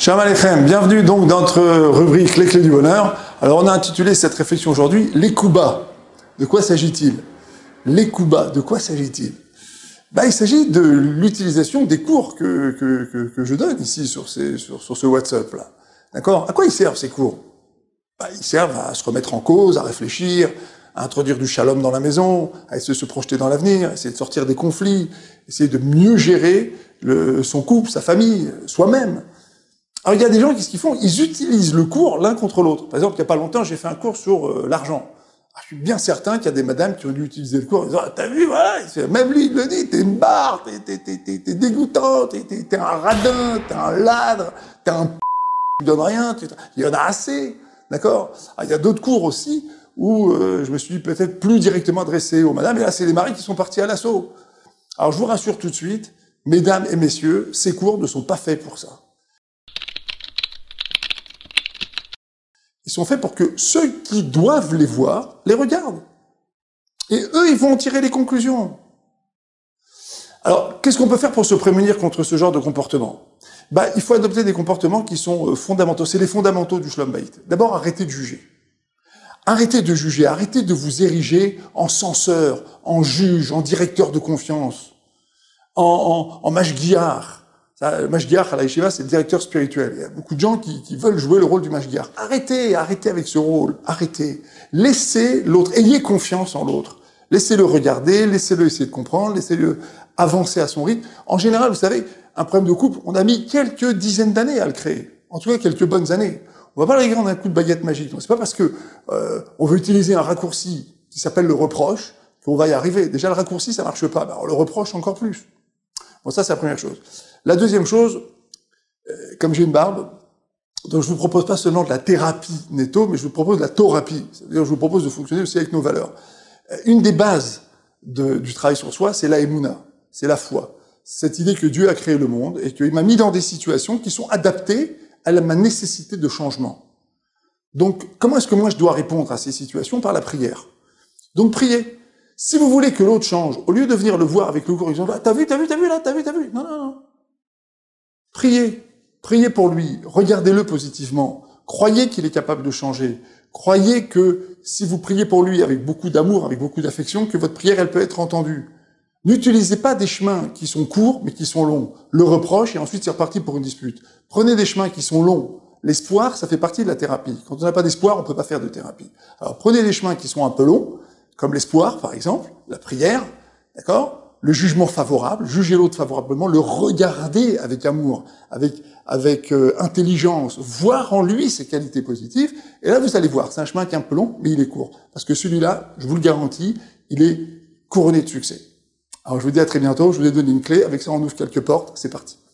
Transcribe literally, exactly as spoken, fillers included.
Shalom Aleichem, bienvenue donc dans notre rubrique Les Clés du Bonheur. Alors on a intitulé cette réflexion aujourd'hui Les coups bas. De quoi s'agit-il? Les coups bas, de quoi s'agit-il? Bah, il s'agit de l'utilisation des cours que, que, que, que je donne ici sur, ces, sur, sur ce WhatsApp-là. D'accord? À quoi ils servent ces cours? Bah, ils servent à se remettre en cause, à réfléchir, à introduire du shalom dans la maison, à essayer de se projeter dans l'avenir, à essayer de sortir des conflits, essayer de mieux gérer le, son couple, sa famille, soi-même. Alors il y a des gens, qu'est-ce qu'ils font? Ils utilisent le cours l'un contre l'autre. Par exemple, il n'y a pas longtemps, j'ai fait un cours sur euh, l'argent. Je suis bien certain qu'il y a des madames qui ont dû utiliser le cours en disant ah, « T'as vu, voilà !» Même lui, il le dit, t'es une barre, t'es, t'es, t'es, t'es, t'es dégoûtant, t'es, t'es, t'es un radin, t'es un ladre, t'es un p***, tu donnes rien, tu... il y en a assez, d'accord? Il y a d'autres cours aussi où euh, je me suis peut-être plus directement adressé aux madames, et là, c'est les maris qui sont partis à l'assaut. Alors, je vous rassure tout de suite, mesdames et messieurs, ces cours ne sont pas faits pour ça. Ils sont faits pour que ceux qui doivent les voir les regardent. Et eux, ils vont en tirer les conclusions. Alors, qu'est-ce qu'on peut faire pour se prémunir contre ce genre de comportement? Bah, il faut adopter des comportements qui sont fondamentaux. C'est les fondamentaux du Shalom Bayit. D'abord, arrêtez de juger. Arrêtez de juger, arrêtez de vous ériger en censeur, en juge, en directeur de confiance, en, en, en mashgiach. Le mashgiach à la yeshiva, c'est le directeur spirituel. Il y a beaucoup de gens qui, qui veulent jouer le rôle du mashgiach. Arrêtez, arrêtez avec ce rôle, arrêtez. Laissez l'autre, ayez confiance en l'autre. Laissez-le regarder, laissez-le essayer de comprendre, laissez-le avancer à son rythme. En général, vous savez, un problème de couple, on a mis quelques dizaines d'années à le créer. En tout cas, quelques bonnes années. On va pas le régler en un coup de baguette magique. C'est pas parce que euh, on veut utiliser un raccourci qui s'appelle le reproche qu'on va y arriver. Déjà, le raccourci, ça marche pas. Alors, le reproche encore plus. Bon, ça, c'est la première chose. La deuxième chose, euh, comme j'ai une barbe, donc je vous propose pas seulement de la thérapie netto, mais je vous propose de la thérapie. C'est-à-dire, je vous propose de fonctionner aussi avec nos valeurs. Euh, une des bases de, du travail sur soi, c'est la émouna, c'est la foi. Cette idée que Dieu a créé le monde et qu'il m'a mis dans des situations qui sont adaptées à la, ma nécessité de changement. Donc, comment est-ce que moi je dois répondre à ces situations? Par la prière. Donc, priez. Si vous voulez que l'autre change, au lieu de venir le voir avec le cours, ils disent ah, t'as vu, t'as vu, t'as vu là, t'as vu, t'as vu. Non, non, non. Priez. Priez pour lui. Regardez-le positivement. Croyez qu'il est capable de changer. Croyez que si vous priez pour lui avec beaucoup d'amour, avec beaucoup d'affection, que votre prière, elle peut être entendue. N'utilisez pas des chemins qui sont courts, mais qui sont longs. Le reproche, et ensuite c'est reparti pour une dispute. Prenez des chemins qui sont longs. L'espoir, ça fait partie de la thérapie. Quand on n'a pas d'espoir, on peut pas faire de thérapie. Alors prenez des chemins qui sont un peu longs, comme l'espoir, par exemple, la prière, d'accord? Le jugement favorable, juger l'autre favorablement, le regarder avec amour, avec avec euh, intelligence, voir en lui ses qualités positives, et là vous allez voir, c'est un chemin qui est un peu long, mais il est court. Parce que celui-là, je vous le garantis, il est couronné de succès. Alors je vous dis à très bientôt, je vous ai donné une clé, avec ça on ouvre quelques portes, c'est parti.